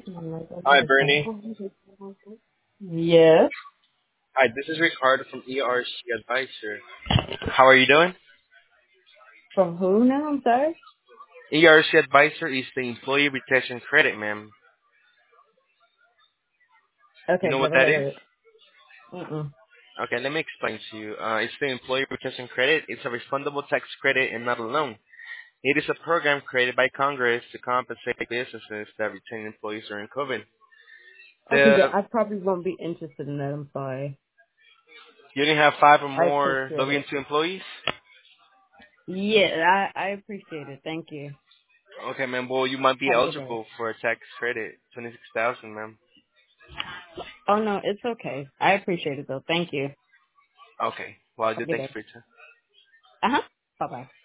Hi, Bernie. Yes. Hi, this is Ricardo from ERC Advisor. How are you doing? From who now? I'm sorry. ERC Advisor is the Employee Retention Credit, ma'am. You Okay, know what never that heard is? of it. Mm-mm. Okay, let me explain to you. It's the Employee Retention Credit. It's a refundable tax credit and not a loan. It is a program created by Congress to compensate businesses that retain employees during COVID. Okay, yeah, The I probably won't be interested in that. I'm sorry. You only have five or I more appreciate it. W-2 employees? Yeah, I appreciate it. Thank you. Okay, ma'am. Well, you might be Have a good day. eligible for a tax credit, 26,000, ma'am. Oh no, it's okay. I appreciate it though. Thank you. Okay. Well, I Have do a good thank you day. for your time. Uh huh. Bye bye.